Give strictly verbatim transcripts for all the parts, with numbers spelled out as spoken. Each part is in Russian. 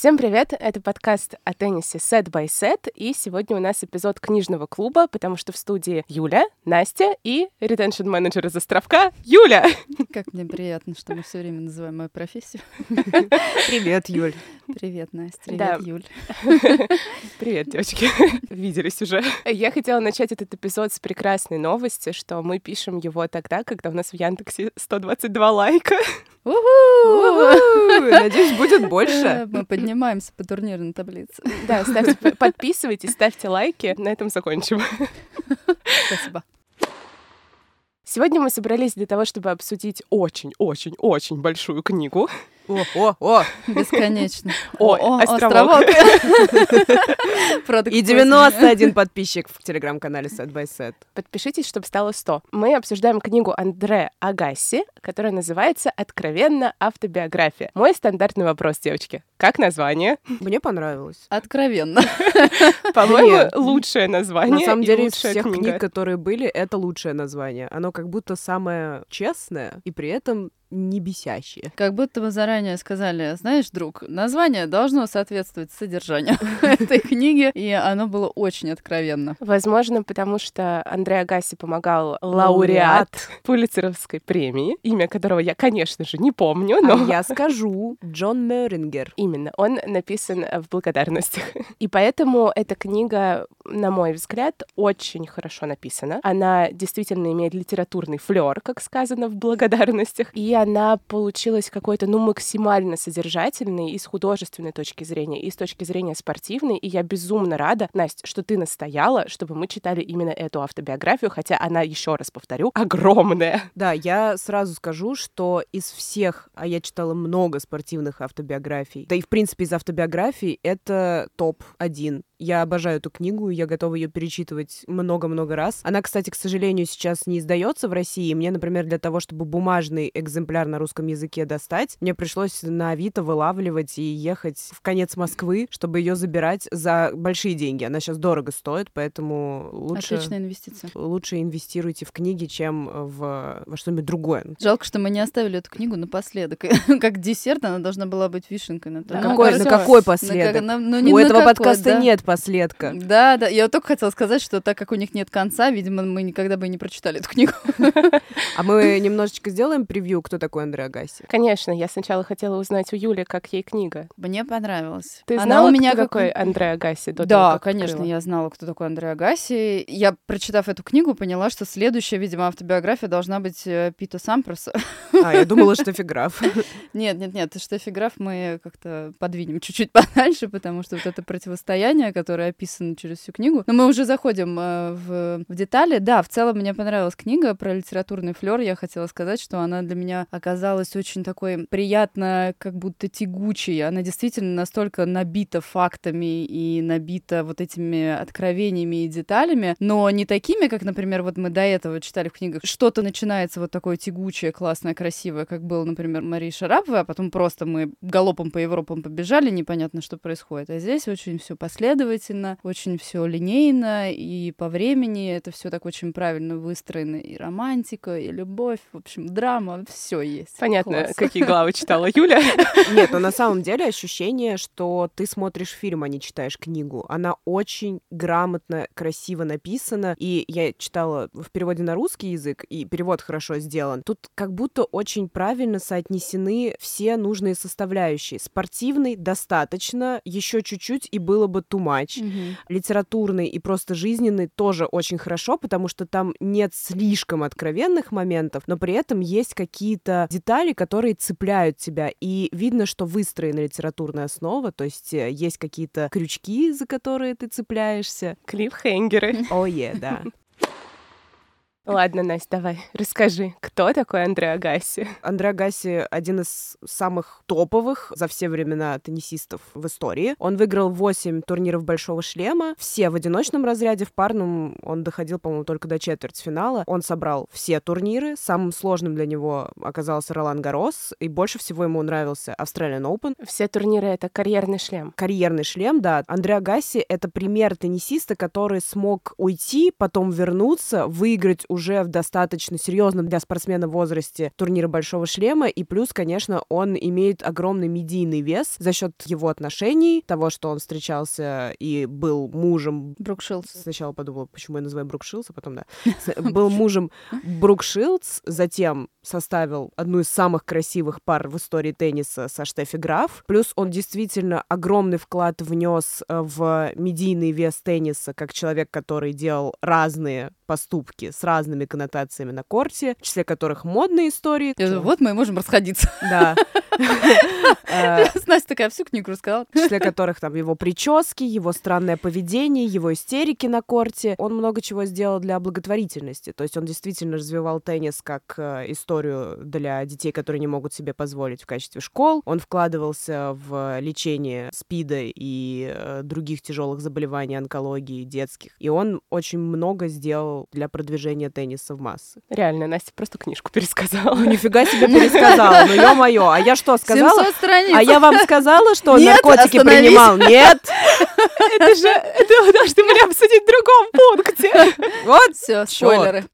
Всем привет! Это подкаст о теннисе Set by Set, и сегодня у нас эпизод книжного клуба, потому что в студии Юля, Настя и ретеншн-менеджер из Островка Юля. Как мне приятно, что мы все время называем мою профессию. Привет, Юль. Привет, Настя. Привет, Да. Юль. Привет, девочки. Виделись уже. Я хотела начать этот эпизод с прекрасной новости, что мы пишем его тогда, когда у нас в Яндексе сто двадцать два лайка. Надеюсь, будет больше. Мы поднимаемся по турнирной таблице. Да, ставьте, подписывайтесь, ставьте лайки. На этом закончим. Спасибо. Сегодня мы собрались для того, чтобы обсудить очень-очень-очень большую книгу. О, о, о! Бесконечно. Ой, О, островок. Продукт И девяносто один подписчик в телеграм-канале Set by Set. Подпишитесь, чтобы стало сто. Мы обсуждаем книгу Андре Агаси, которая называется «Откровенно автобиография». Мой стандартный вопрос, девочки. Как название? Мне понравилось. Откровенно. По-моему, Нет. лучшее название. На самом и деле, из лучшая всех книга. книг, которые были, это лучшее название. Оно как будто самое честное и при этом не бесящее. Как будто вы заранее сказали, знаешь, друг, название должно соответствовать содержанию этой книги, и оно было очень откровенно. Возможно, потому что Андре Агаси помогал лауреат Лауреат. Пулитцеровской премии, имя которого я, конечно же, не помню, но... А я скажу, Джон Мерингер. Именно, он написан в благодарностях. И поэтому эта книга, на мой взгляд, очень хорошо написана. Она действительно имеет литературный флёр, как сказано в благодарностях, и она получилась какой-то, ну, максимально содержательной и с художественной точки зрения, и с точки зрения спортивной, и я безумно рада, Настя, что ты настояла, чтобы мы читали именно эту автобиографию, хотя она, еще раз повторю, огромная. Да, я сразу скажу, что из всех, а я читала много спортивных автобиографий, да и в принципе из автобиографий, это топ один. Я обожаю эту книгу, я готова ее перечитывать много-много раз. Она, кстати, к сожалению, сейчас не издается в России. И мне, например, для того, чтобы бумажный экземпляр на русском языке достать, мне пришлось на Авито вылавливать и ехать в конец Москвы, чтобы ее забирать за большие деньги. Она сейчас дорого стоит, поэтому лучше... Отличная инвестиция. Лучше инвестируйте в книги, чем в, во что-нибудь другое. Жалко, что мы не оставили эту книгу напоследок. Как десерт она должна была быть вишенкой на торте. Ну, какой, хорошо. на какой На последок? как- на- ну, не У на этого какой, подкаста да. нет последка. Да, да. Я вот только хотела сказать, что так как у них нет конца, видимо, мы никогда бы и не прочитали эту книгу. А мы немножечко сделаем превью, кто такой Андре Агаси. Конечно, я сначала хотела узнать у Юли, как ей книга. Мне понравилось. Ты Она знала, у меня кто как- такой Андре Агаси до того, Да, как конечно, открыла? я знала, кто такой Андре Агаси. Я, прочитав эту книгу, поняла, что следующая, видимо, автобиография должна быть э, Пита Сампроса. А, я думала, что Фиграф. Нет, нет, нет, Штеффи Граф мы как-то подвинем чуть-чуть подальше, потому что вот это противостояние, которое описано через всю книгу. Но мы уже заходим э, в, в детали. Да, в целом мне понравилась книга про литературный флёр. Я хотела сказать, что она для меня оказалась очень такой приятно, как будто тягучей. Она действительно настолько набита фактами и набита вот этими откровениями и деталями, но не такими, как, например, вот мы до этого читали в книгах. Что-то начинается вот такое тягучее, классное, красивое, как было, например, Марии Шараповой, а потом просто мы галопом по Европам побежали, непонятно, что происходит. А здесь очень все последовательно, очень все линейно, и по времени это все так очень правильно выстроено. И романтика, и любовь, в общем, драма, все есть. Понятно, Класс. какие главы читала Юля. Нет, но на самом деле ощущение, что ты смотришь фильм, а не читаешь книгу. Она очень грамотно, красиво написана. И я читала в переводе на русский язык, и перевод хорошо сделан. Тут как будто очень правильно соотнесены все нужные составляющие. Спортивный достаточно, еще чуть-чуть, и было бы too much. Мгм. Литературный и просто жизненный тоже очень хорошо, потому что там нет слишком откровенных моментов, но при этом есть какие-то детали, которые цепляют тебя, и видно, что выстроена литературная основа, то есть э, есть какие-то крючки, за которые ты цепляешься. Клиффхенгеры. О, е, да. Ладно, Настя, давай, расскажи, кто такой Андре Агаси? Андре Агаси — один из самых топовых за все времена теннисистов в истории. Он выиграл восемь турниров Большого шлема, все в одиночном разряде, в парном он доходил, по-моему, только до четвертьфинала. Он собрал все турниры, самым сложным для него оказался Ролан Гаррос, и больше всего ему нравился Australian Open. Все турниры — это карьерный шлем. Карьерный шлем, да. Андре Агаси — это пример теннисиста, который смог уйти, потом вернуться, выиграть уже в достаточно серьезном для спортсмена возрасте турнира Большого шлема, и плюс, конечно, он имеет огромный медийный вес за счет его отношений, того, что он встречался и был мужем... Брук Шилдс. Сначала подумала, почему я называю Брук Шилдс, а потом да. Был мужем Брук Шилдс, затем составил одну из самых красивых пар в истории тенниса со Штеффи Граф. Плюс он действительно огромный вклад внес в медийный вес тенниса, как человек, который делал разные поступки с разными коннотациями на корте, в числе которых модные истории. Вот мы и можем расходиться. Да. Настя такая всю книгу рассказала. В числе которых там его прически, его странное поведение, его истерики на корте. Он много чего сделал для благотворительности. То есть он действительно развивал теннис как историю для детей, которые не могут себе позволить в качестве школ. Он вкладывался в лечение СПИДа и других тяжелых заболеваний, онкологии детских. И он очень много сделал для продвижения тенниса в массы. Реально, Настя просто книжку пересказала. Ну, нифига себе пересказала, ну, ё-моё. А я что, сказала? семьсот страниц. А я вам сказала, что он Нет, наркотики остановись. принимал? Нет. Это же, это вы должны были обсудить в другом пункте. Вот. Все, спойлеры.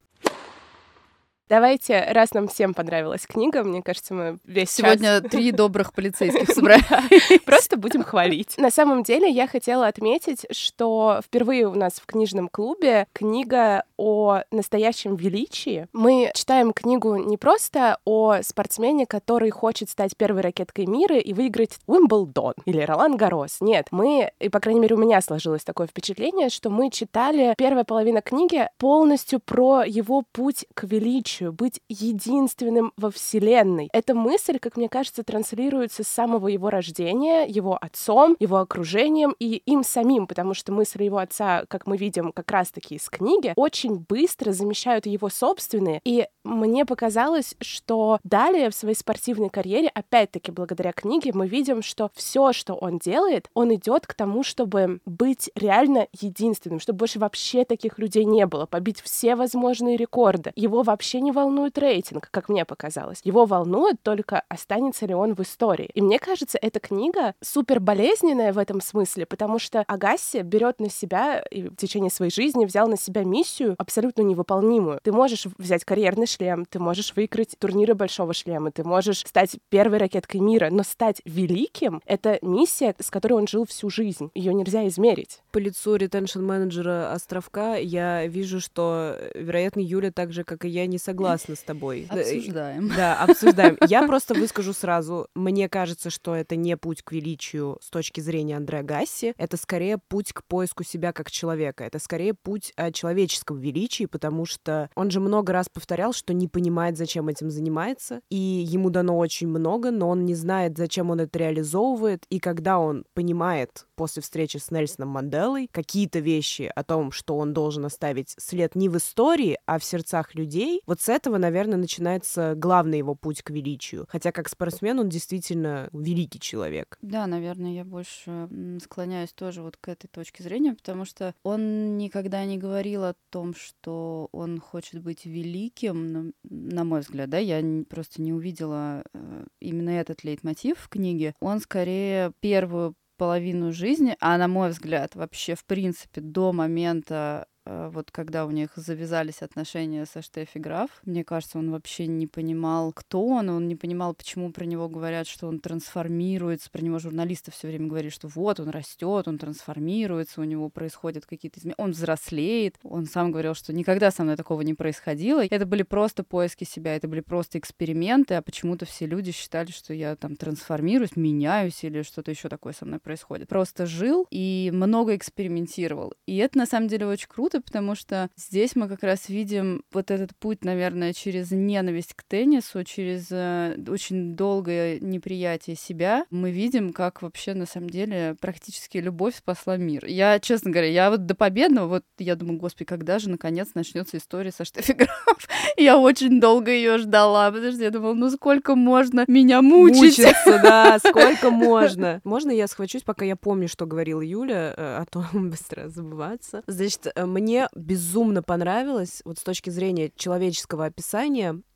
Давайте, раз нам всем понравилась книга, мне кажется, мы весь Сегодня час... три добрых полицейских собрали. Просто будем хвалить. На самом деле, я хотела отметить, что впервые у нас в книжном клубе книга о настоящем величии. Мы читаем книгу не просто о спортсмене, который хочет стать первой ракеткой мира и выиграть Уимблдон или Ролан Гаррос. Нет, мы, и, по крайней мере, у меня сложилось такое впечатление, что мы читали первая половина книги полностью про его путь к величию, быть единственным во Вселенной. Эта мысль, как мне кажется, транслируется с самого его рождения, его отцом, его окружением и им самим, потому что мысли его отца, как мы видим как раз-таки из книги, очень быстро замещают его собственные. И мне показалось, что далее в своей спортивной карьере, опять-таки благодаря книге, мы видим, что все, что он делает, он идет к тому, чтобы быть реально единственным, чтобы больше вообще таких людей не было, побить все возможные рекорды. Его вообще не волнует рейтинг, как мне показалось. Его волнует только, останется ли он в истории. И мне кажется, эта книга супер болезненная в этом смысле, потому что Агаси берет на себя и в течение своей жизни взял на себя миссию абсолютно невыполнимую. Ты можешь взять карьерный шлем, ты можешь выиграть турниры Большого шлема, ты можешь стать первой ракеткой мира, но стать великим — это миссия, с которой он жил всю жизнь. Ее нельзя измерить. По лицу ретеншн-менеджера Островка я вижу, что, вероятно, Юля так же, как и я, не согласна с тобой. Обсуждаем. Да, обсуждаем. Я просто выскажу сразу. Мне кажется, что это не путь к величию с точки зрения Андре Агасси. Это скорее путь к поиску себя как человека. Это скорее путь о человеческом величии, потому что он же много раз повторял, что не понимает, зачем этим занимается. И ему дано очень много, но он не знает, зачем он это реализовывает. И когда он понимает после встречи с Нельсоном Манделой какие-то вещи о том, что он должен оставить след не в истории, а в сердцах людей, вот с этого, наверное, начинается главный его путь к величию. Хотя как спортсмен он действительно великий человек. Да, наверное, я больше склоняюсь тоже вот к этой точке зрения, потому что он никогда не говорил о том, что он хочет быть великим, на, на мой взгляд, да, я не, просто не увидела э, именно этот лейтмотив в книге. Он скорее первую половину жизни, а на мой взгляд, вообще, в принципе, до момента, вот когда у них завязались отношения со Штеффи Граф, мне кажется, он вообще не понимал, кто он, он не понимал, почему про него говорят, что он трансформируется, про него журналисты все время говорили, что вот, он растет, он трансформируется, у него происходят какие-то изменения, он взрослеет, он сам говорил, что никогда со мной такого не происходило, это были просто поиски себя, это были просто эксперименты, а почему-то все люди считали, что я там трансформируюсь, меняюсь или что-то еще такое со мной происходит. Просто жил и много экспериментировал, и это на самом деле очень круто, потому что здесь мы как раз видим вот этот путь, наверное, через ненависть к теннису, через э, очень долгое неприятие себя. Мы видим, как вообще на самом деле практически любовь спасла мир. Я, честно говоря, я вот до победного, вот я думаю, господи, когда же наконец начнется история со Штеффи Граф? Я очень долго ее ждала, потому что я думала, ну сколько можно меня мучить? Мучиться, да, сколько можно. Можно я схвачусь, пока я помню, что говорила Юля, а то быстро забываться. Значит, мне безумно понравилось, вот с точки зрения человеческого описания,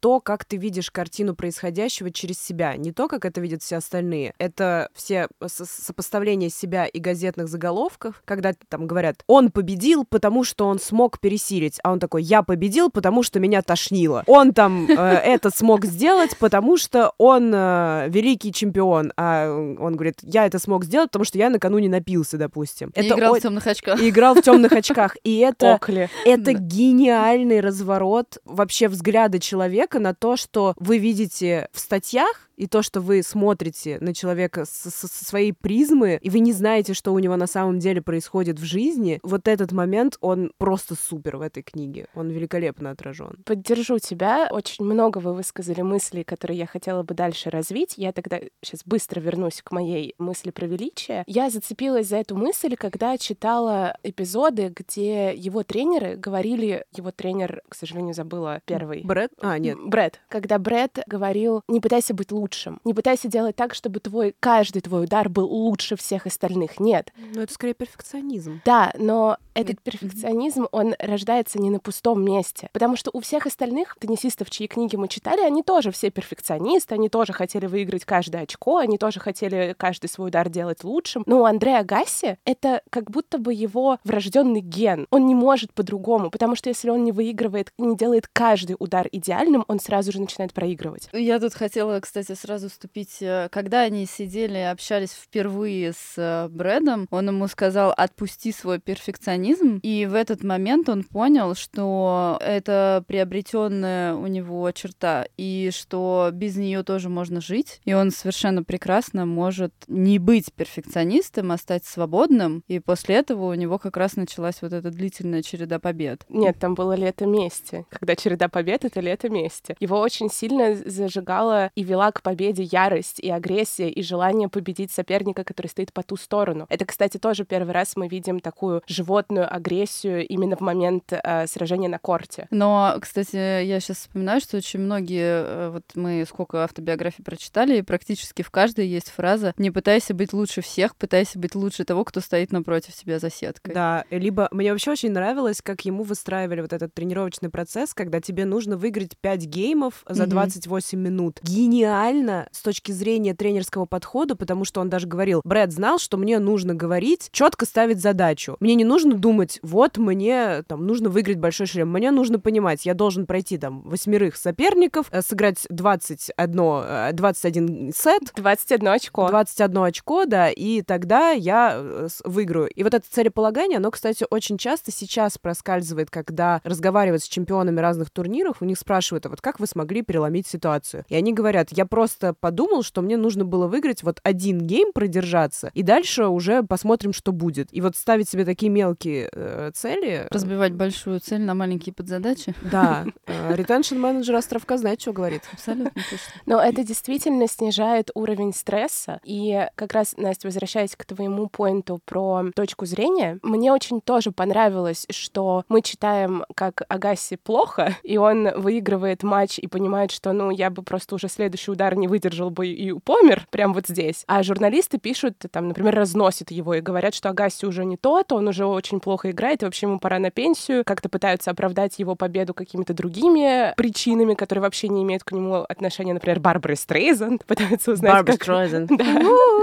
то, как ты видишь картину происходящего через себя, не то, как это видят все остальные. Это все сопоставления себя и газетных заголовков, когда там говорят, он победил, потому что он смог пересилить, а он такой, я победил, потому что меня тошнило. Он там э, это смог сделать, потому что он э, великий чемпион, а он говорит, я это смог сделать, потому что я накануне напился, допустим. И это играл о... в темных очках. И играл в темных очках. И это, Окли. это гениальный разворот вообще взгляда человека на то, что вы видите в статьях, и то, что вы смотрите на человека со, со своей призмы, и вы не знаете, что у него на самом деле происходит в жизни, вот этот момент, он просто супер в этой книге. Он великолепно отражен. Поддержу тебя. Очень много вы высказали мыслей, которые я хотела бы дальше развить. Я тогда сейчас быстро вернусь к моей мысли про величие. Я зацепилась за эту мысль, когда читала эпизоды, где его тренеры говорили... Его тренер, к сожалению, забыла первый. Брэд? А, нет. Брэд. Когда Брэд говорил, не пытайся быть лучшим. Лучшим. Не пытайся делать так, чтобы твой, каждый твой удар был лучше всех остальных. Нет. Но это скорее перфекционизм. Да, но этот перфекционизм, он рождается не на пустом месте. Потому что у всех остальных теннисистов, чьи книги мы читали, они тоже все перфекционисты, они тоже хотели выиграть каждое очко, они тоже хотели каждый свой удар делать лучшим. Но у Андре Аgassi это как будто бы его врожденный ген. Он не может по-другому, потому что если он не выигрывает, не делает каждый удар идеальным, он сразу же начинает проигрывать. Я тут хотела, кстати, сразу вступить. Когда они сидели, общались впервые с Брэдом, он ему сказал, отпусти свой перфекционизм, и в этот момент он понял, что это приобретенная у него черта, и что без нее тоже можно жить, и он совершенно прекрасно может не быть перфекционистом, а стать свободным, и после этого у него как раз началась вот эта длительная череда побед. Нет, там было лето мести. Когда череда побед — это лето мести. Его очень сильно зажигала и вела к победе ярость и агрессия, и желание победить соперника, который стоит по ту сторону. Это, кстати, тоже первый раз мы видим такую животную агрессию именно в момент э, сражения на корте. Но, кстати, я сейчас вспоминаю, что очень многие, вот мы сколько автобиографий прочитали, и практически в каждой есть фраза «Не пытайся быть лучше всех, пытайся быть лучше того, кто стоит напротив тебя за сеткой». Да, либо мне вообще очень нравилось, как ему выстраивали вот этот тренировочный процесс, когда тебе нужно выиграть пять геймов за двадцать восемь минут. Гениально с точки зрения тренерского подхода, потому что он даже говорил, Брэд знал, что мне нужно говорить, четко ставить задачу. Мне не нужно думать, вот мне там нужно выиграть большой шлем. Мне нужно понимать, я должен пройти там восьмерых соперников, сыграть двадцать один, двадцать один сет. двадцать одно очко. двадцать одно очко, да, и тогда я выиграю. И вот это целеполагание, оно, кстати, очень часто сейчас проскальзывает, когда разговаривают с чемпионами разных турниров, у них спрашивают, а вот как вы смогли переломить ситуацию? И они говорят, я просто подумал, что мне нужно было выиграть вот один гейм, продержаться, и дальше уже посмотрим, что будет. И вот ставить себе такие мелкие э, цели... Разбивать большую цель на маленькие подзадачи. Да. Ретеншн-менеджер островка знает, что говорит. Абсолютно точно. Но это действительно снижает уровень стресса. И как раз, Настя, возвращаясь к твоему поинту про точку зрения, мне очень тоже понравилось, что мы читаем, как Аgassi плохо, и он выигрывает матч и понимает, что, ну, я бы просто уже следующий удар не выдержал бы и помер прямо вот здесь. А журналисты пишут, там, например, разносят его и говорят, что Аgassi уже не тот, он уже очень плохо играет, и вообще ему пора на пенсию. Как-то пытаются оправдать его победу какими-то другими причинами, которые вообще не имеют к нему отношения. Например, Барбара Стрейзанд пытаются узнать, Барбара как... Стрейзанд. Да.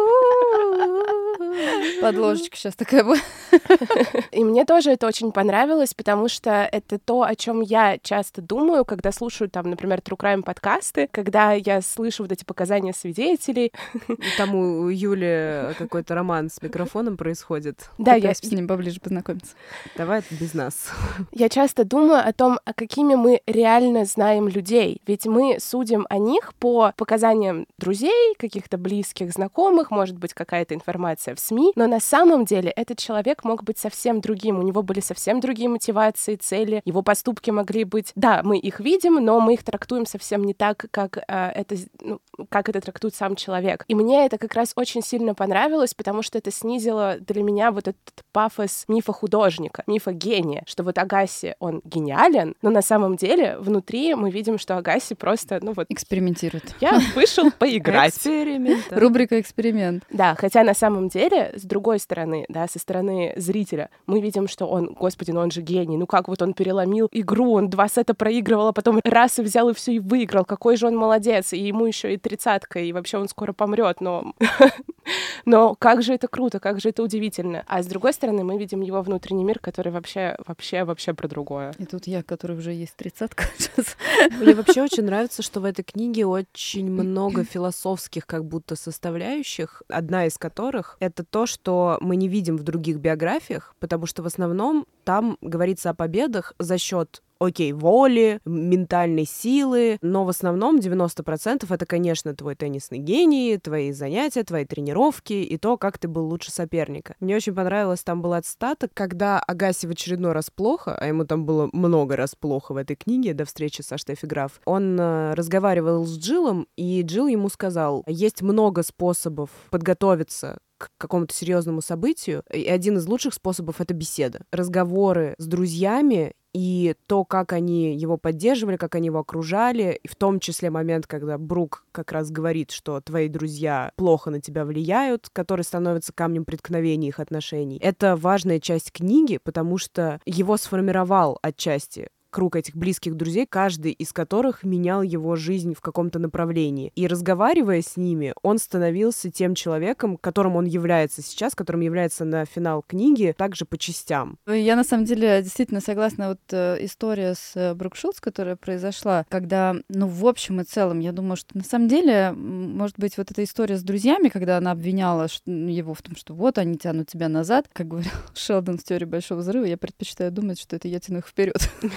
Подложечка сейчас такая была. И мне тоже это очень понравилось, потому что это то, о чем я часто думаю, когда слушаю, там, например, True Crime подкасты, когда я слышу вот эти показания свидетелей. Там у Юли какой-то роман с микрофоном происходит. Да, я с ним поближе познакомиться. Давай без нас. Я часто думаю о том, а какими мы реально знаем людей. Ведь мы судим о них по показаниям друзей, каких-то близких, знакомых, может быть, какая-то информация в СМИ, но на самом деле этот человек мог быть совсем другим, у него были совсем другие мотивации, цели, его поступки могли быть... Да, мы их видим, но мы их трактуем совсем не так, как, э, это, ну, как это трактует сам человек. И мне это как раз очень сильно понравилось, потому что это снизило для меня вот этот пафос мифа художника, мифа гения, что вот Аgassi, он гениален, но на самом деле внутри мы видим, что Аgassi просто, ну вот... Экспериментирует. Я вышел поиграть. Эксперимент. Рубрика «Эксперимент». Да, хотя на самом деле, с другой другой стороны, да, со стороны зрителя, мы видим, что он, господи, ну он же гений, ну как вот он переломил игру, он два сета проигрывал, а потом раз и взял и все и выиграл, какой же он молодец, и ему еще и тридцатка, и вообще он скоро помрет, но... но как же это круто, как же это удивительно. А с другой стороны, мы видим его внутренний мир, который вообще, вообще, вообще про другое. И тут я, который уже есть тридцатка. Мне вообще очень нравится, что в этой книге очень много философских как будто составляющих, одна из которых — это то, что мы не видим в других биографиях, потому что в основном там говорится о победах за счет окей, воли, ментальной силы, но в основном девяносто процентов это, конечно, твой теннисный гений, твои занятия, твои тренировки и то, как ты был лучше соперника. Мне очень понравилась, там была цитата, когда Агаси в очередной раз плохо, а ему там было много раз плохо в этой книге до встречи со Штеффи Граф, он э, разговаривал с Джилом, и Джилл ему сказал, есть много способов подготовиться к какому-то серьезному событию, и один из лучших способов — это беседа. Разговоры с друзьями и то, как они его поддерживали, как они его окружали, и в том числе момент, когда Брук как раз говорит, что твои друзья плохо на тебя влияют, который становится камнем преткновения их отношений. Это важная часть книги, потому что его сформировал отчасти круг этих близких друзей, каждый из которых менял его жизнь в каком-то направлении. И разговаривая с ними, он становился тем человеком, которым он является сейчас, которым является на финал книги, также по частям. Я, на самом деле, действительно согласна. Вот э, история с э, Брук Шилдс, которая произошла, когда, ну, в общем и целом, я думаю, что на самом деле, может быть, вот эта история с друзьями, когда она обвиняла его в том, что вот, они тянут тебя назад, как говорил Шелдон в «Теории большого взрыва», я предпочитаю думать, что это я тяну их вперед.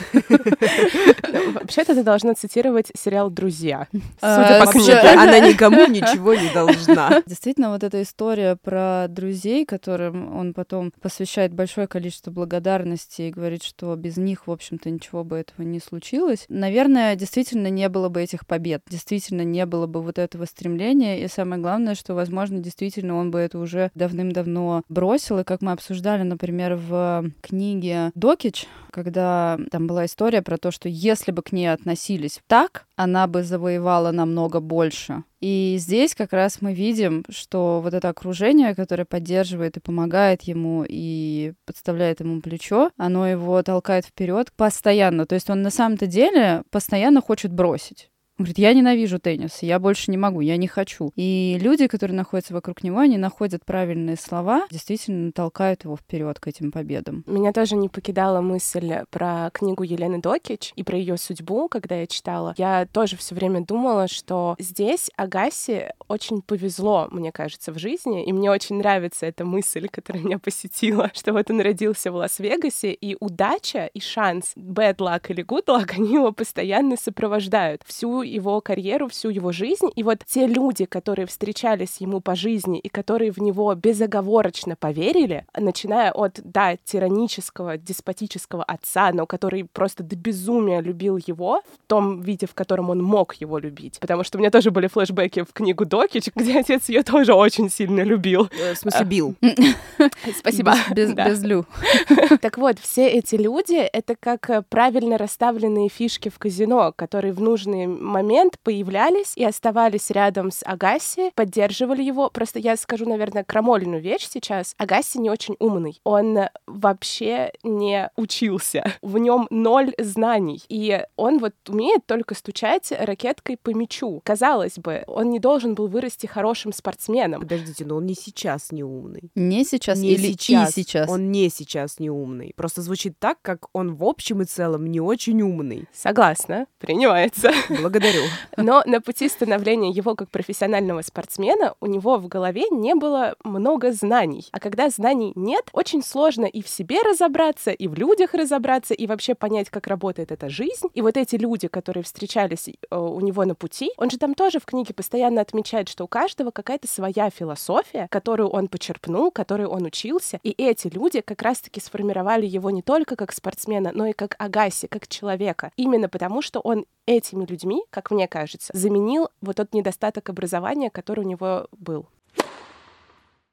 Вообще-то ты должна цитировать сериал «Друзья». Судя по книге. Она никому ничего не должна. Действительно, вот эта история про друзей, которым он потом посвящает большое количество благодарности и говорит, что без них, в общем-то, ничего бы этого не случилось. Наверное, действительно не было бы этих побед, действительно не было бы вот этого стремления. И самое главное, что, возможно, действительно он бы это уже давным-давно бросил. И как мы обсуждали, например, в книге «Докич», когда там была история про то, что если бы к ней относились так, она бы завоевала намного больше. И здесь как раз мы видим, что вот это окружение, которое поддерживает и помогает ему, и подставляет ему плечо, оно его толкает вперед постоянно. То есть он на самом-то деле постоянно хочет бросить. Он говорит, я ненавижу теннис, я больше не могу, я не хочу. И люди, которые находятся вокруг него, они находят правильные слова, действительно толкают его вперед к этим победам. Меня тоже не покидала мысль про книгу Елены Докич и про ее судьбу, когда я читала. Я тоже все время думала, что здесь Агаси очень повезло, мне кажется, в жизни, и мне очень нравится эта мысль, которая меня посетила, что вот он родился в Лас-Вегасе, и удача и шанс, bad luck или good luck, они его постоянно сопровождают. Всю его карьеру, всю его жизнь. И вот те люди, которые встречались ему по жизни и которые в него безоговорочно поверили, начиная от, да, тиранического, деспотического отца, но который просто до безумия любил его в том виде, в котором он мог его любить. Потому что у меня тоже были флешбеки в книгу Докич, где отец ее тоже очень сильно любил. В смысле, бил. Спасибо. Без лю. Так вот, все эти люди — это как правильно расставленные фишки в казино, которые в нужные момент появлялись и оставались рядом с Агаси, поддерживали его. Просто я скажу, наверное, крамольную вещь сейчас. Агаси не очень умный. Он вообще не учился. В нем ноль знаний. И он вот умеет только стучать ракеткой по мячу. Казалось бы, он не должен был вырасти хорошим спортсменом. Подождите, но он не сейчас не умный. Не сейчас не или сейчас. и сейчас? Он не сейчас не умный. Просто звучит так, как он в общем и целом не очень умный. Согласна, принимается. Благодарю. Но на пути становления его как профессионального спортсмена у него в голове не было много знаний. А когда знаний нет, очень сложно и в себе разобраться, и в людях разобраться, и вообще понять, как работает эта жизнь. И вот эти люди, которые встречались у него на пути, он же там тоже в книге постоянно отмечает, что у каждого какая-то своя философия, которую он почерпнул, которой он учился. И эти люди как раз-таки сформировали его не только как спортсмена, но и как Агаси, как человека. Именно потому, что он этими людьми, как мне кажется, заменил вот тот недостаток образования, который у него был.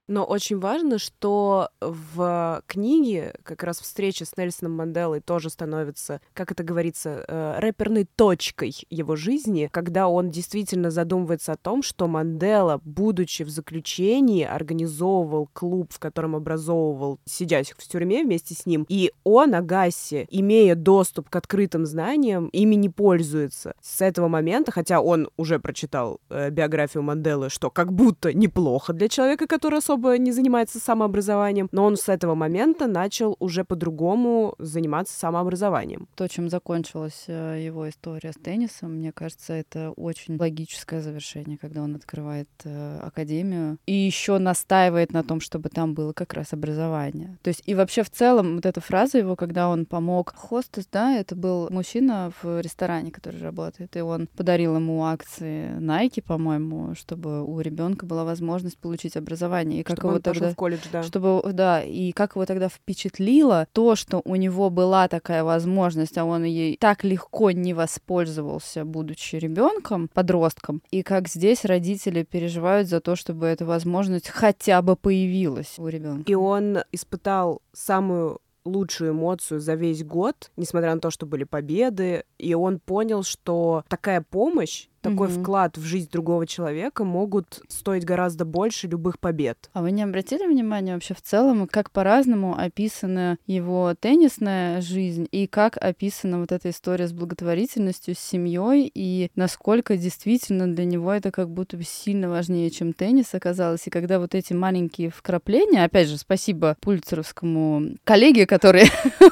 Но очень важно, что в книге как раз встреча с Нельсоном Манделой тоже становится, как это говорится, э, рэперной точкой его жизни, когда он действительно задумывается о том, что Мандела, будучи в заключении, организовывал клуб, в котором образовывал сидящих в тюрьме вместе с ним, и он, Агаси, имея доступ к открытым знаниям, ими не пользуется. С этого момента, хотя он уже прочитал э, биографию Манделы, что как будто неплохо для человека, который особо не занимается самообразованием, но он с этого момента начал уже по-другому заниматься самообразованием. То, чем закончилась его история с теннисом, мне кажется, это очень логическое завершение, когда он открывает э, академию и еще настаивает на том, чтобы там было как раз образование. То есть и вообще в целом вот эта фраза его, когда он помог хостес, да, это был мужчина в ресторане, который работает, и он подарил ему акции Nike, по-моему, чтобы у ребенка была возможность получить образование. И как чтобы его он тогда, пошел в колледж, да. Чтобы, да, и как его тогда впечатлило то, что у него была такая возможность, а он ей так легко не воспользовался, будучи ребенком, подростком, и как здесь родители переживают за то, чтобы эта возможность хотя бы появилась у ребенка. И он испытал самую лучшую эмоцию за весь год, несмотря на то, что были победы, и он понял, что такая помощь, такой Мгм. вклад в жизнь другого человека могут стоить гораздо больше любых побед. А вы не обратили внимания вообще в целом, как по-разному описана его теннисная жизнь и как описана вот эта история с благотворительностью, с семьей, и насколько действительно для него это как будто бы сильно важнее, чем теннис оказалось. И когда вот эти маленькие вкрапления, опять же, спасибо пульцеровскому коллеге, который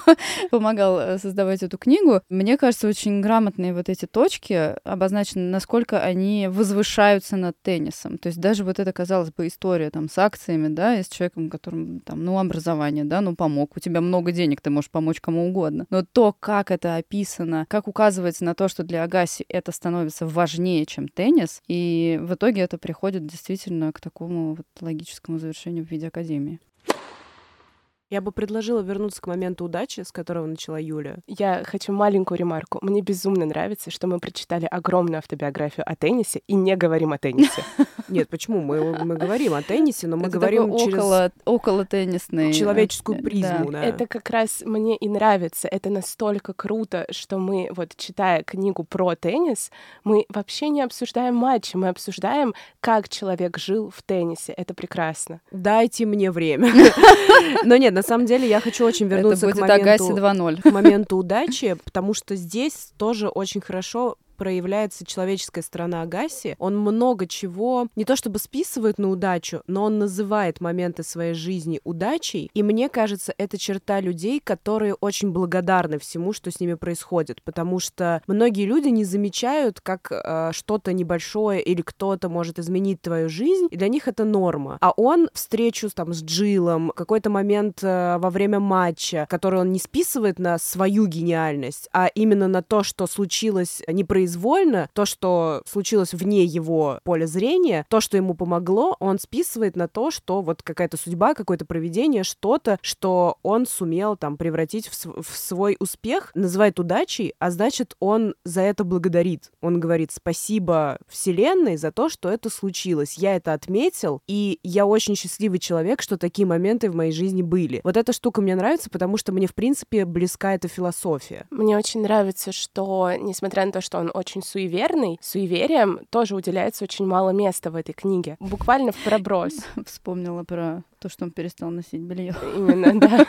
помогал создавать эту книгу, мне кажется, очень грамотные вот эти точки обозначены, насколько они возвышаются над теннисом. То есть даже вот это, казалось бы, история там с акциями, да, и с человеком, которому там, ну, образование, да, ну, помог, у тебя много денег, ты можешь помочь кому угодно. Но то, как это описано, как указывается на то, что для Агаси это становится важнее, чем теннис, и в итоге это приходит действительно к такому вот логическому завершению в виде академии. Я бы предложила вернуться к моменту удачи, с которого начала Юля. Я хочу маленькую ремарку. Мне безумно нравится, что мы прочитали огромную автобиографию о теннисе и не говорим о теннисе. Нет, почему? Мы, мы говорим о теннисе, но мы Это говорим такой через около, около теннисный, человеческую э, призму. да. Да. Это как раз мне и нравится. Это настолько круто, что мы, вот читая книгу про теннис, мы вообще не обсуждаем матчи, мы обсуждаем, как человек жил в теннисе. Это прекрасно. Дайте мне время. Но нет, на самом деле я хочу очень вернуться Это к будет Агаси моменту, два ноль. к моменту удачи, потому что здесь тоже очень хорошо проявляется человеческая сторона Агаси. Он много чего не то чтобы списывает на удачу, но он называет моменты своей жизни удачей. И мне кажется, это черта людей, которые очень благодарны всему, что с ними происходит. Потому что многие люди не замечают, как э, что-то небольшое или кто-то может изменить твою жизнь, и для них это норма. А он встречу там, с Джилом, какой-то момент э, во время матча, который он не списывает на свою гениальность, а именно на то, что случилось непроизвольно, то, что случилось вне его поля зрения, то, что ему помогло, он списывает на то, что вот какая-то судьба, какое-то провидение, что-то, что он сумел там превратить в, св- в свой успех, называет удачей, а значит, он за это благодарит. Он говорит: спасибо Вселенной за то, что это случилось. Я это отметил, и я очень счастливый человек, что такие моменты в моей жизни были. Вот эта штука мне нравится, потому что мне, в принципе, близка эта философия. Мне очень нравится, что, несмотря на то, что он очень суеверный, суевериям тоже уделяется очень мало места в этой книге. Буквально в проброс. Вспомнила про то, что он перестал носить белье. Именно, да.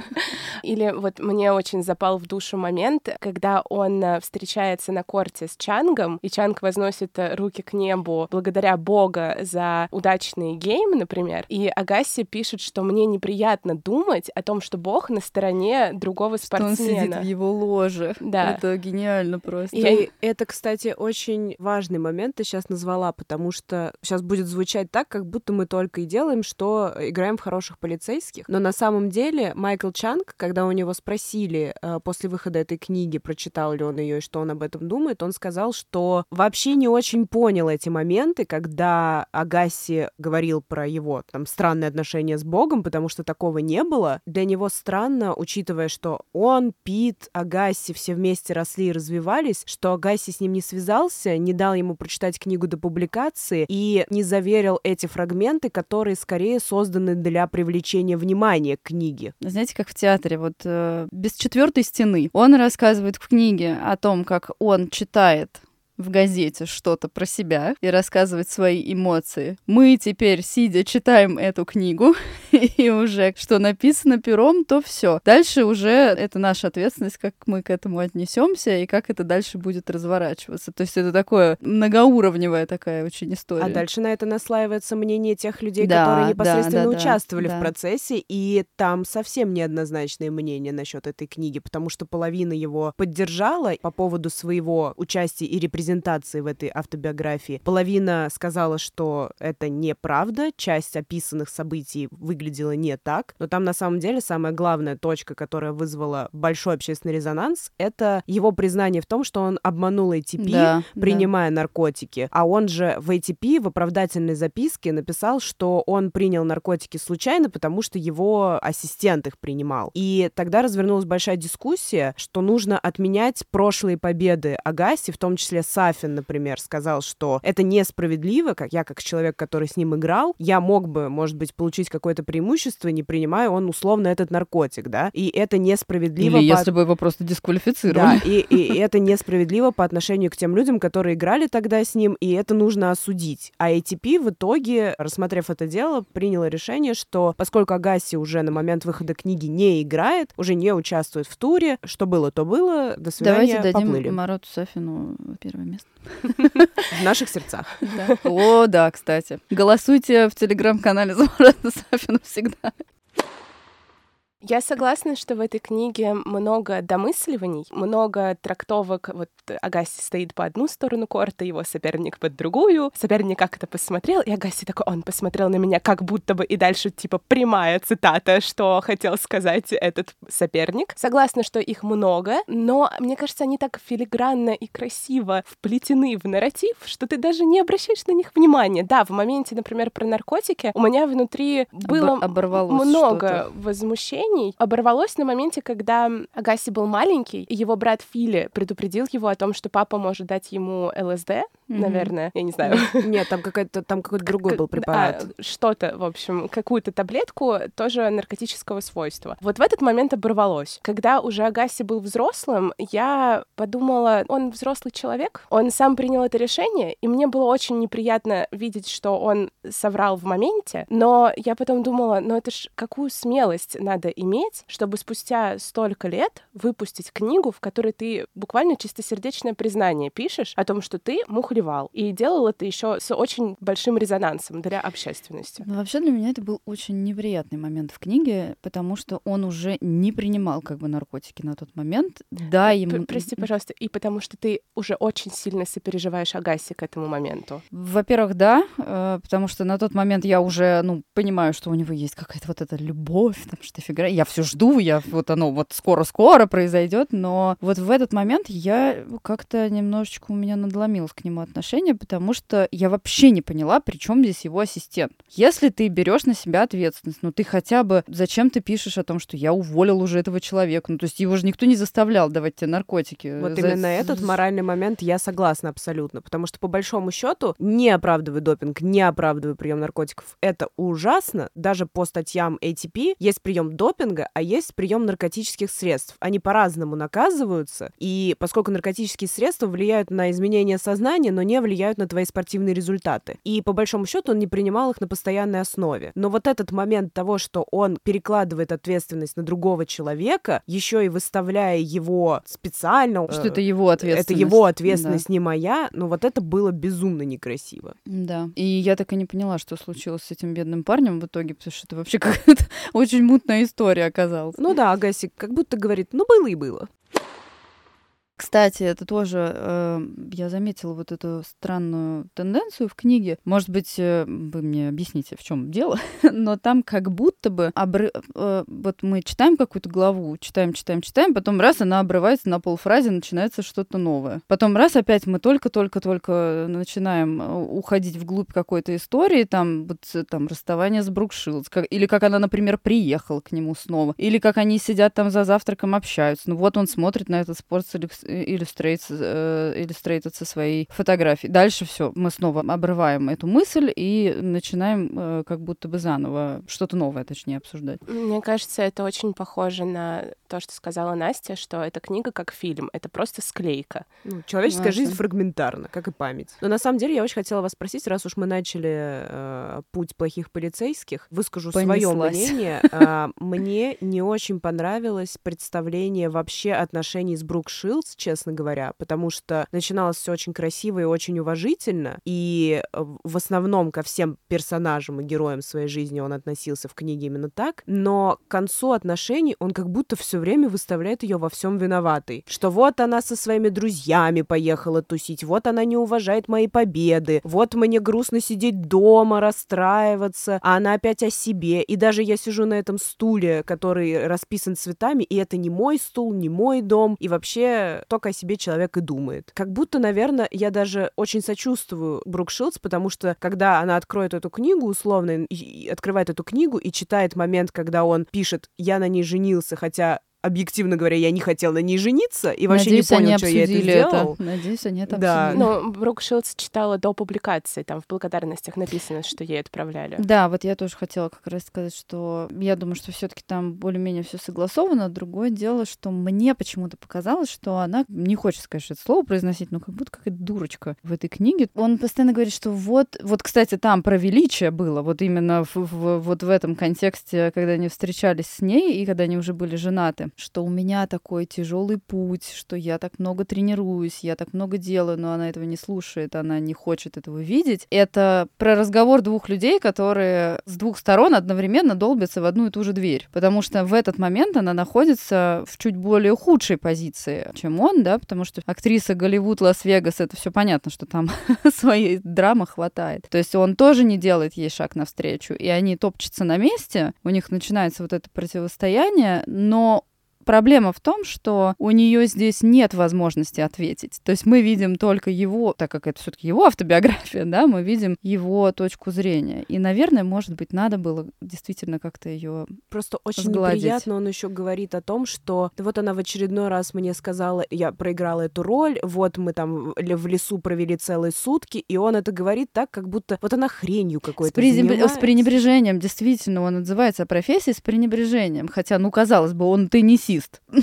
Или вот мне очень запал в душу момент, когда он встречается на корте с Чангом, и Чанг возносит руки к небу благодаря Бога за удачный гейм, например, и Агаси пишет, что мне неприятно думать о том, что Бог на стороне другого спортсмена. Что он сидит в его ложе. Да. Это гениально просто. И это, кстати, очень важный момент ты сейчас назвала, потому что сейчас будет звучать так, как будто мы только и делаем, что играем играем в хороших полицейских. Но на самом деле Майкл Чанг, когда у него спросили э, после выхода этой книги, прочитал ли он ее и что он об этом думает, он сказал, что вообще не очень понял эти моменты, когда Агаси говорил про его там странные отношения с Богом, потому что такого не было. Для него странно, учитывая, что он, Пит, Агаси все вместе росли и развивались, что Агаси с ним не связался, не дал ему прочитать книгу до публикации и не заверил эти фрагменты, которые скорее созданы для привлечения внимания к книге. Знаете, как в театре, вот э, без четвертой стены. Он рассказывает в книге о том, как он читает в газете что-то про себя и рассказывать свои эмоции. Мы теперь, сидя, читаем эту книгу, и уже что написано пером, то все. Дальше уже это наша ответственность, как мы к этому отнесемся и как это дальше будет разворачиваться. То есть это такое многоуровневая такая очень история. А дальше на это наслаивается мнение тех людей, да, которые непосредственно да, да, участвовали да. в процессе, и там совсем неоднозначное мнение насчет этой книги, потому что половина его поддержала по поводу своего участия и репрезентации в этой автобиографии. Половина сказала, что это неправда, часть описанных событий выглядела не так, но там на самом деле самая главная точка, которая вызвала большой общественный резонанс, это его признание в том, что он обманул эй ти пи, да, принимая да. наркотики, а он же в эй ти пи в оправдательной записке написал, что он принял наркотики случайно, потому что его ассистент их принимал. И тогда развернулась большая дискуссия, что нужно отменять прошлые победы Агаси, в том числе Сафин, например, сказал, что это несправедливо, как я, как человек, который с ним играл, я мог бы, может быть, получить какое-то преимущество, не принимая он условно этот наркотик, да, и это несправедливо. Или по... если бы его просто дисквалифицировали. Да, и, и это несправедливо по отношению к тем людям, которые играли тогда с ним, и это нужно осудить. А эй ти пи в итоге, рассмотрев это дело, приняло решение, что поскольку Агаси уже на момент выхода книги не играет, уже не участвует в туре, что было, то было, до свидания, давайте дадим поплыли. Марату Сафину первое место. В наших сердцах. Да. О, да, кстати. Голосуйте в телеграм-канале за Марату Сафину всегда. Я согласна, что в этой книге много домысливаний, много трактовок. Вот Агаси стоит по одну сторону корта, его соперник под другую. Соперник как-то посмотрел, и Агаси такой, он посмотрел на меня как будто бы, и дальше типа прямая цитата, что хотел сказать этот соперник. Согласна, что их много, но мне кажется, они так филигранно и красиво вплетены в нарратив, что ты даже не обращаешь на них внимания. Да, в моменте, например, про наркотики у меня внутри было Обор- много что-то. возмущений. Оборвалось на моменте, когда Агаси был маленький, и его брат Фили предупредил его о том, что папа может дать ему эл эс дэ, mm-hmm. наверное, я не знаю. Нет, там какой-то там какой-то другой был препарат. А, что-то, в общем, какую-то таблетку тоже наркотического свойства. Вот в этот момент оборвалось. Когда уже Агаси был взрослым, я подумала, он взрослый человек, он сам принял это решение, и мне было очень неприятно видеть, что он соврал в моменте, но я потом думала, ну это ж какую смелость надо иметь, чтобы спустя столько лет выпустить книгу, в которой ты буквально чистосердечное признание пишешь о том, что ты мухлевал. И делал это еще с очень большим резонансом для общественности. Ну, вообще для меня это был очень неприятный момент в книге, потому что он уже не принимал как бы наркотики на тот момент. Да, ему... Прости, пожалуйста, и потому что ты уже очень сильно сопереживаешь Агаси к этому моменту. Во-первых, да, потому что на тот момент я уже, ну, понимаю, что у него есть какая-то вот эта любовь, там, что фига, я все жду, я вот оно вот скоро-скоро произойдет, но вот в этот момент я как-то немножечко у меня надломилось к нему отношение, потому что я вообще не поняла, при чем здесь его ассистент. Если ты берешь на себя ответственность, ну ты хотя бы зачем ты пишешь о том, что я уволил уже этого человека, ну то есть его же никто не заставлял давать тебе наркотики. Вот За... именно этот моральный момент я согласна абсолютно, потому что по большому счету не оправдывай допинг, не оправдывай прием наркотиков, это ужасно. Даже по статьям эй ти пи есть прием допинга, а есть прием наркотических средств. Они по-разному наказываются, и поскольку наркотические средства влияют на изменение сознания, но не влияют на твои спортивные результаты. И по большому счету он не принимал их на постоянной основе. Но вот этот момент того, что он перекладывает ответственность на другого человека, еще и выставляя его специально... Что э, это его ответственность. Это его ответственность, да. Не моя. Ну вот это было безумно некрасиво. Да. И я так и не поняла, что случилось с этим бедным парнем в итоге, потому что это вообще какая-то очень мутная история оказалась. Ну да, Агаси как будто говорит, ну было и было. Кстати, это тоже, э, я заметила вот эту странную тенденцию в книге. Может быть, э, вы мне объясните, в чем дело, но там как будто бы обры... э, вот мы читаем какую-то главу, читаем, читаем, читаем, потом раз она обрывается на полфразе, начинается что-то новое. Потом раз опять мы только-только-только начинаем уходить вглубь какой-то истории, там вот там расставание с Брук Шилдс, как... или как она, например, приехала к нему снова, или как они сидят там за завтраком, общаются. Ну вот он смотрит на этот Sports Illustrated, Illustrated со своей фотографией. Дальше все, мы снова обрываем эту мысль и начинаем как будто бы заново что-то новое, точнее, обсуждать. Мне кажется, это очень похоже на то, что сказала Настя, что эта книга как фильм, это просто склейка. Ну, человеческая Важно. жизнь фрагментарна, как и память. Но на самом деле я очень хотела вас спросить, раз уж мы начали э, путь плохих полицейских, выскажу свое мнение. Э, мне не очень понравилось представление вообще отношений с Брук Шилдс, честно говоря, потому что начиналось все очень красиво и очень уважительно, и в основном ко всем персонажам и героям своей жизни он относился в книге именно так, но к концу отношений он как будто все время выставляет ее во всем виноватой, что вот она со своими друзьями поехала тусить, вот она не уважает мои победы, вот мне грустно сидеть дома, расстраиваться, а она опять о себе, и даже я сижу на этом стуле, который расписан цветами, и это не мой стул, не мой дом, и вообще только о себе человек и думает. Как будто, наверное, я даже очень сочувствую Брук Шилдс, потому что когда она откроет эту книгу, условно, и открывает эту книгу и читает момент, когда он пишет «я на ней женился», хотя объективно говоря, я не хотел на ней жениться и вообще Надеюсь, не понял, они что я это сделал. Это. Надеюсь, они это да. обсудили. Но Брук Шилдс читала до публикации, там в благодарностях написано, что ей отправляли. Да, вот я тоже хотела как раз сказать, что я думаю, что все-таки там более-менее все согласовано. Другое дело, что мне почему-то показалось, что она не хочет, конечно, это слово произносить, но как будто какая-то дурочка в этой книге. Он постоянно говорит, что вот, вот, кстати, там про величие было, вот именно в, в, вот в этом контексте, когда они встречались с ней и когда они уже были женаты, что у меня такой тяжелый путь, что я так много тренируюсь, я так много делаю, но она этого не слушает, она не хочет этого видеть. Это про разговор двух людей, которые с двух сторон одновременно долбятся в одну и ту же дверь. Потому что в этот момент она находится в чуть более худшей позиции, чем он, да, потому что актриса Голливуд, Лас-Вегас, это все понятно, что там своей драмы хватает. То есть он тоже не делает ей шаг навстречу, и они топчутся на месте, у них начинается вот это противостояние, но проблема в том, что у нее здесь нет возможности ответить. То есть мы видим только его, так как это все-таки его автобиография, да, мы видим его точку зрения. И, наверное, может быть, надо было действительно как-то ее Просто очень сгладить. Неприятно он еще говорит о том, что вот она в очередной раз мне сказала, я проиграла эту роль, вот мы там в лесу провели целые сутки, и он это говорит так, как будто вот она хренью какой-то с, пренеб... занимается. с пренебрежением, действительно, он отзывается о профессии с пренебрежением. Хотя, ну, казалось бы, он теннисист.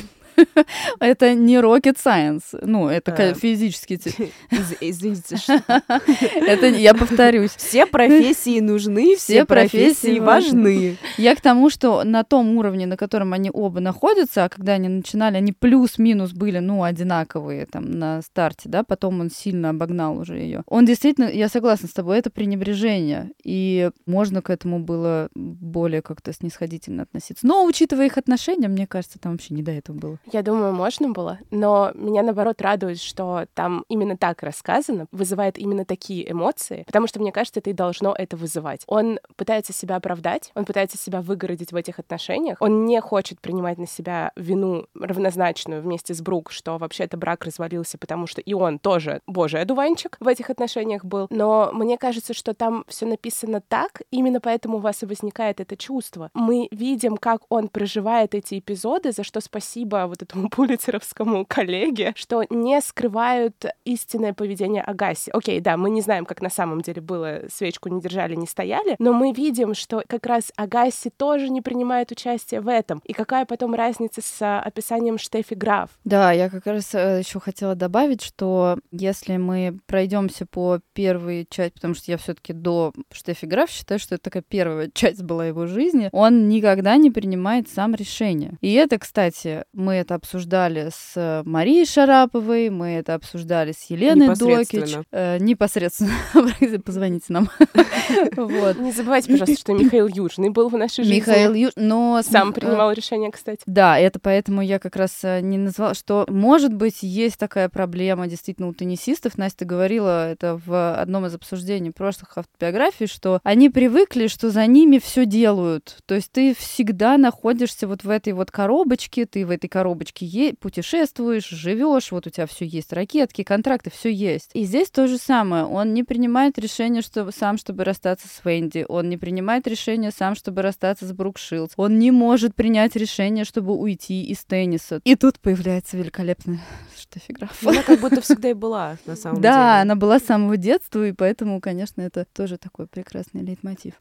Это не rocket science. Ну, это А, физически... Из- Извините, что... Это, я повторюсь. Все профессии нужны, все, Все профессии профессии важны. Я к тому, что на том уровне, на котором они оба находятся, а когда они начинали, они плюс-минус были, ну, одинаковые там на старте, да, потом он сильно обогнал уже ее. Он действительно, я согласна с тобой, это пренебрежение, и можно к этому было более как-то снисходительно относиться. Но, учитывая их отношения, мне кажется, там вообще не до этого было. Я думаю, можно было, но меня, наоборот, радует, что там именно так рассказано, вызывает именно такие эмоции, потому что, мне кажется, это и должно это вызывать. Он пытается себя оправдать, он пытается себя выгородить в этих отношениях, он не хочет принимать на себя вину равнозначную вместе с Брук, что вообще-то брак развалился, потому что и он тоже божий одуванчик в этих отношениях был. Но мне кажется, что там все написано так, именно поэтому у вас и возникает это чувство. Мы видим, как он проживает эти эпизоды, за что спасибо вот этому пулитцеровскому коллеге, что не скрывают истинное поведение Агаси. Окей, да, мы не знаем, как на самом деле было, свечку не держали, не стояли, но мы видим, что как раз Агаси тоже не принимает участие в этом. И какая потом разница с описанием Штеффи Граф? Да, я как раз еще хотела добавить, что если мы пройдемся по первой части, потому что я все-таки до Штеффи Граф считаю, что это такая первая часть была его жизни, он никогда не принимает сам решения. И это, кстати, мы это обсуждали с Марией Шараповой, мы это обсуждали с Еленой Непосредственно. Докич. Э, непосредственно. Позвоните нам. Не забывайте, пожалуйста, что Михаил Южный был в нашей жизни. Михаил Южный, но... Сам принимал решение, кстати. Да, это поэтому я как раз не назвала, что, может быть, есть такая проблема действительно у теннисистов. Настя говорила это в одном из обсуждений прошлых автобиографий, что они привыкли, что за ними все делают. То есть ты всегда находишься вот в этой вот коробочке, ты в этой коробочке е- путешествуешь, живешь, вот у тебя все есть, ракетки, контракты, все есть. И здесь то же самое. Он не принимает решение чтобы, сам, чтобы расстаться с Венди. Он не принимает решение сам, чтобы расстаться с Брук Шилдс. Он не может принять решение, чтобы уйти из тенниса. И тут появляется великолепная Штеффи Граф. Она как будто всегда и была, на самом да, деле. Да, она была с самого детства, и поэтому, конечно, это тоже такой прекрасный лейтмотив.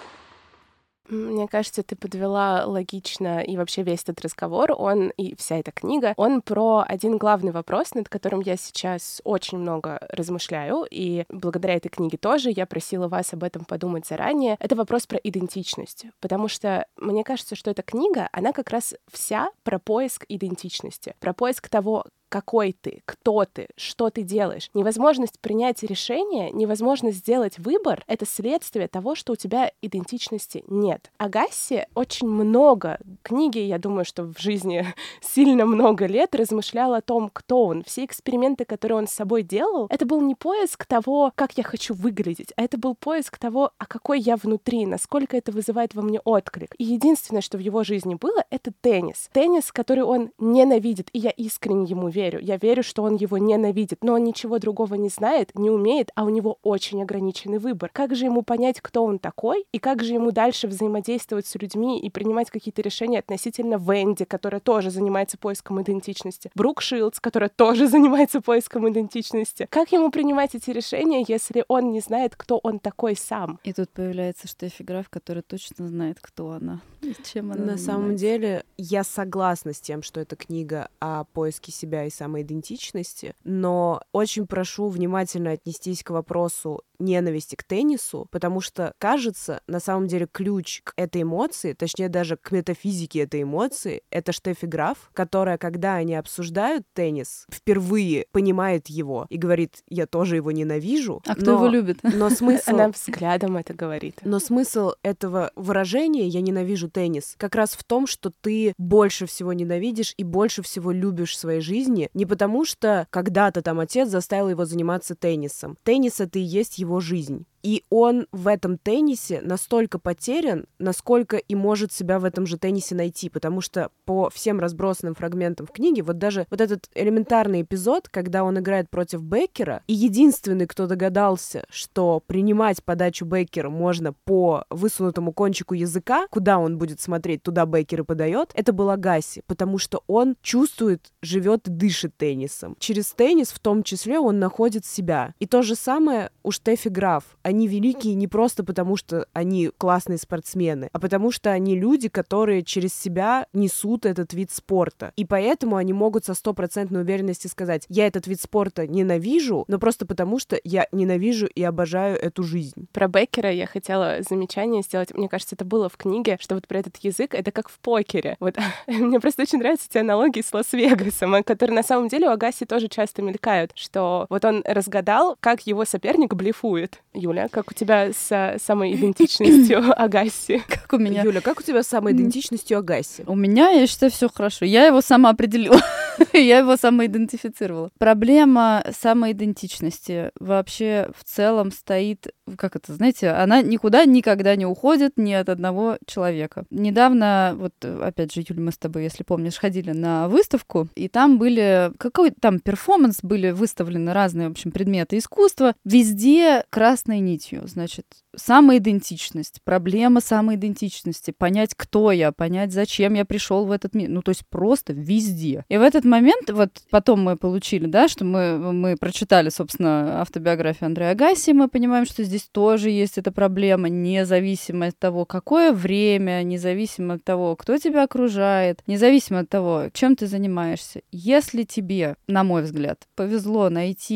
Мне кажется, ты подвела логично, и вообще весь этот разговор, он и вся эта книга, он про один главный вопрос, над которым я сейчас очень много размышляю, и благодаря этой книге тоже я просила вас об этом подумать заранее. Это вопрос про идентичность, потому что мне кажется, что эта книга, она как раз вся про поиск идентичности, про поиск того, какой ты, кто ты, что ты делаешь. Невозможность принять решение, невозможность сделать выбор — это следствие того, что у тебя идентичности нет. Агасси очень много, книги, я думаю, что в жизни сильно много лет размышлял о том, кто он. Все эксперименты, которые он с собой делал, это был не поиск того, как я хочу выглядеть, а это был поиск того, а какой я внутри, насколько это вызывает во мне отклик. И единственное, что в его жизни было, это теннис. Теннис, который он ненавидит, и я искренне ему верю. верю. Я верю, что он его ненавидит, но он ничего другого не знает, не умеет, а у него очень ограниченный выбор. Как же ему понять, кто он такой, и как же ему дальше взаимодействовать с людьми и принимать какие-то решения относительно Венди, которая тоже занимается поиском идентичности, Брук Шилдс, которая тоже занимается поиском идентичности. Как ему принимать эти решения, если он не знает, кто он такой сам? И тут появляется Штеффи Граф, которая точно знает, кто она и чем она На занимается. самом деле, я согласна с тем, что это книга о поиске себя и самоидентичности, но очень прошу внимательно отнестись к вопросу ненависти к теннису, потому что, кажется, на самом деле ключ к этой эмоции, точнее даже к метафизике этой эмоции, это Штеффи Граф, которая, когда они обсуждают теннис, впервые понимает его и говорит: я тоже его ненавижу. А кто но, его любит? Но смысл... Она взглядом это говорит. Но смысл этого выражения «я ненавижу теннис» как раз в том, что ты больше всего ненавидишь и больше всего любишь в своей жизни не потому, что когда-то там отец заставил его заниматься теннисом. Теннис — это и есть его жизнь. И он в этом теннисе настолько потерян, насколько и может себя в этом же теннисе найти, потому что по всем разбросанным фрагментам в книге, вот даже вот этот элементарный эпизод, когда он играет против Беккера, и единственный, кто догадался, что принимать подачу Беккера можно по высунутому кончику языка, куда он будет смотреть, туда Беккер и подает, это был Агасси, потому что он чувствует, живет и дышит теннисом. Через теннис в том числе он находит себя. И то же самое у Штеффи Граф. Они великие не просто потому, что они классные спортсмены, а потому что они люди, которые через себя несут этот вид спорта. И поэтому они могут со стопроцентной уверенностью сказать: я этот вид спорта ненавижу, но просто потому, что я ненавижу и обожаю эту жизнь. Про Беккера я хотела замечание сделать. Мне кажется, это было в книге, что вот про этот язык, это как в покере. Вот мне просто очень нравятся эти аналогии с Лас-Вегасом, которые на самом деле у Агасси тоже часто мелькают, что вот он разгадал, как его соперник блефует. Юля, как у тебя с самоидентичностью Агасси? Как у меня. Юля, как у тебя с самоидентичностью Агасси? У меня, я считаю, все хорошо. Я его сама определила. Я его самоидентифицировала. Проблема самоидентичности вообще в целом стоит, как это, знаете, она никуда никогда не уходит ни от одного человека. Недавно, вот опять же, Юля, мы с тобой, если помнишь, ходили на выставку, и там были, какой там перформанс, были выставлены разные, в общем, предметы искусства. Везде красной нитью, значит, самоидентичность, проблема самоидентичности, понять, кто я, понять, зачем я пришел в этот мир. Ну, то есть просто везде. И в этот момент, вот потом мы получили, да, что мы, мы прочитали, собственно, автобиографию Андреа Агасси, мы понимаем, что здесь тоже есть эта проблема, независимо от того, какое время, независимо от того, кто тебя окружает, независимо от того, чем ты занимаешься. Если тебе, на мой взгляд, повезло найти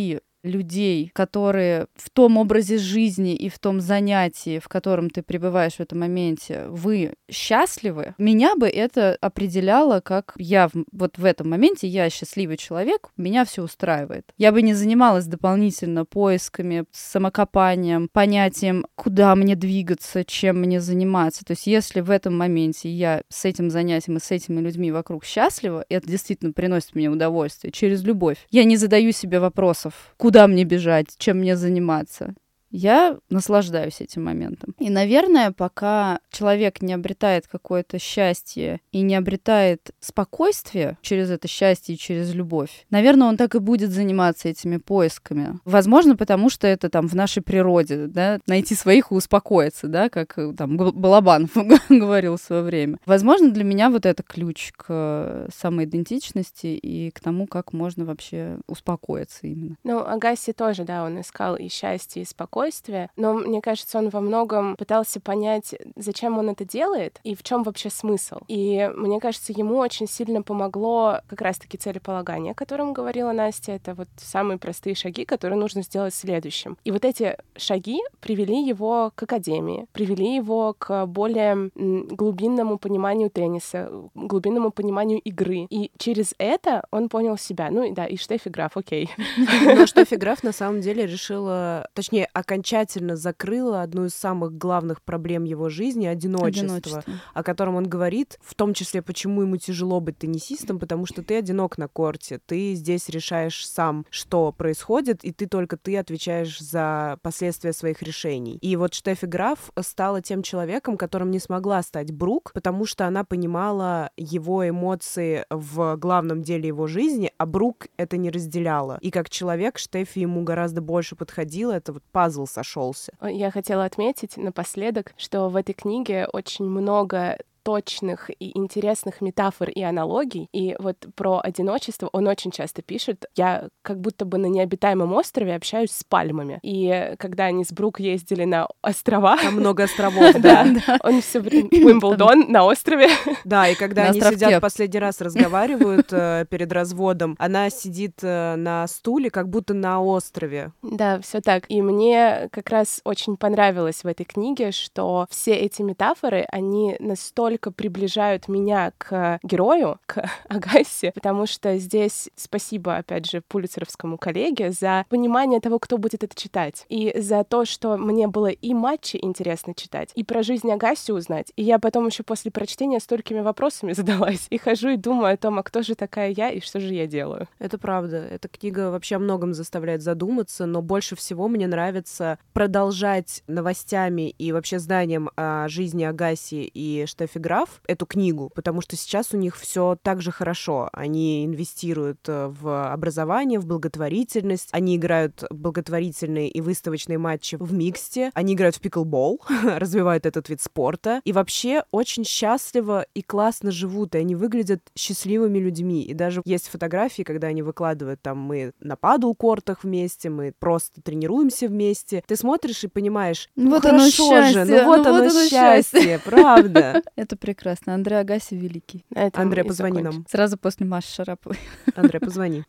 людей, которые в том образе жизни и в том занятии, в котором ты пребываешь в этом моменте, вы счастливы, меня бы это определяло как я в, вот в этом моменте, я счастливый человек, меня все устраивает. Я бы не занималась дополнительно поисками, самокопанием, понятием, куда мне двигаться, чем мне заниматься. То есть если в этом моменте я с этим занятием и с этими людьми вокруг счастлива, и это действительно приносит мне удовольствие через любовь, я не задаю себе вопросов, куда мне бежать, чем мне заниматься. Я наслаждаюсь этим моментом. И, наверное, пока человек не обретает какое-то счастье и не обретает спокойствие через это счастье и через любовь, наверное, он так и будет заниматься этими поисками. Возможно, потому что это там в нашей природе, да, найти своих и успокоиться, да, как там Балабанов говорил в свое время. Возможно, для меня вот это ключ к самоидентичности и к тому, как можно вообще успокоиться именно. Ну, Агаси тоже, да, он искал и счастье, и спокойствие, но мне кажется, он во многом пытался понять, зачем он это делает и в чем вообще смысл. И мне кажется, ему очень сильно помогло как раз-таки целеполагание, о котором говорила Настя. Это вот самые простые шаги, которые нужно сделать следующим. И вот эти шаги привели его к академии, привели его к более глубинному пониманию тенниса, глубинному пониманию игры. И через это он понял себя. Ну и да, и Штеффи Граф, окей. Но Штеффи Граф на самом деле решила, точнее, окончательно закрыла одну из самых главных проблем его жизни — одиночество, одиночество, о котором он говорит, в том числе, почему ему тяжело быть теннисистом, потому что ты одинок на корте, ты здесь решаешь сам, что происходит, и ты только ты отвечаешь за последствия своих решений. И вот Штеффи Граф стала тем человеком, которым не смогла стать Брук, потому что она понимала его эмоции в главном деле его жизни, а Брук это не разделяла. И как человек Штеффи ему гораздо больше подходила, это вот пазл сошелся. Я хотела отметить напоследок, что в этой книге очень много точных и интересных метафор и аналогий. И вот про одиночество он очень часто пишет. Я как будто бы на необитаемом острове общаюсь с пальмами. И когда они с Брук ездили на острова... Там много островов, да. Он все время... Уимблдон на острове. Да, и когда они сидят последний раз, разговаривают перед разводом, она сидит на стуле, как будто на острове. Да, все так. И мне как раз очень понравилось в этой книге, что все эти метафоры, они настолько приближают меня к герою, к Агаси, потому что здесь спасибо, опять же, пулитцеровскому коллеге за понимание того, кто будет это читать, и за то, что мне было и матчи интересно читать, и про жизнь Агаси узнать. И я потом еще после прочтения столькими вопросами задалась, и хожу и думаю о том, а кто же такая я, и что же я делаю. Это правда. Эта книга вообще о многом заставляет задуматься, но больше всего мне нравится продолжать новостями и вообще знанием о жизни Агаси и Штеффи Граф эту книгу, потому что сейчас у них все так же хорошо. Они инвестируют в образование, в благотворительность, они играют благотворительные и выставочные матчи в миксте, они играют в пиклбол, развивают этот вид спорта, и вообще очень счастливо и классно живут, и они выглядят счастливыми людьми. И даже есть фотографии, когда они выкладывают, там, мы на падл-кортах вместе, мы просто тренируемся вместе. Ты смотришь и понимаешь, ну, вот хорошо оно же, ну вот, ну, оно, вот оно счастье, счастье, правда. Это прекрасно. Андрей Агаси великий. Андрей, позвони нам. Сразу после Маши Шараповой. Андрей, позвони.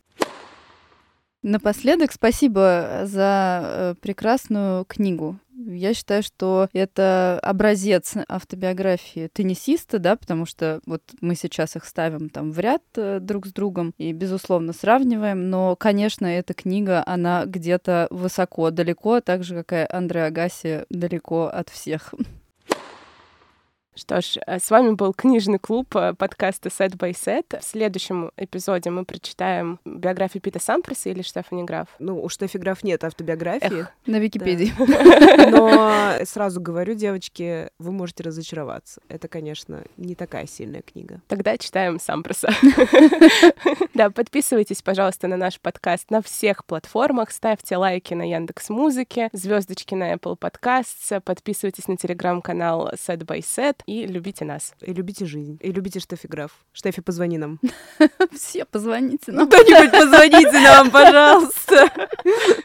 Напоследок, спасибо за э, прекрасную книгу. Я считаю, что это образец автобиографии теннисиста, да, потому что вот мы сейчас их ставим там в ряд э, друг с другом и, безусловно, сравниваем, но, конечно, эта книга, она где-то высоко, далеко, так же, как и Андрей Агаси, далеко от всех. Что ж, с вами был книжный клуб подкаста Set by Set. В следующем эпизоде мы прочитаем биографию Пита Сампраса или Штефани Граф. Ну, у Штеффи Граф нет автобиографии. Эх, на Википедии. Да. Но сразу говорю, девочки, вы можете разочароваться. Это, конечно, не такая сильная книга. Тогда читаем Сампраса. Да, подписывайтесь, пожалуйста, на наш подкаст на всех платформах, ставьте лайки на Яндекс.Музыке, звездочки на Apple Podcasts, подписывайтесь на телеграм-канал Set by Set и любите нас. И любите жизнь. И любите Штеффи Граф. Штеффи, позвони нам. Все, позвоните нам. Кто-нибудь позвоните нам, пожалуйста.